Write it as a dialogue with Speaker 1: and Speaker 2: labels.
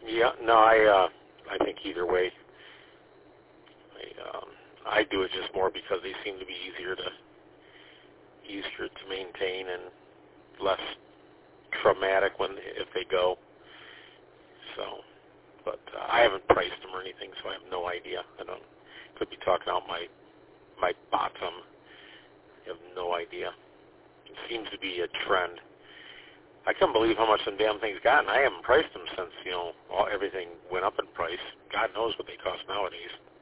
Speaker 1: Yeah, no, I think either way. I do it just more because they seem to be easier to maintain and less traumatic if they go. So, but I haven't priced them or anything, so I have no idea. Could be talking out my bottom. I have no idea. It seems to be a trend. I can't believe how much some damn things got, and I haven't priced them since everything went up in price. God knows what they cost nowadays.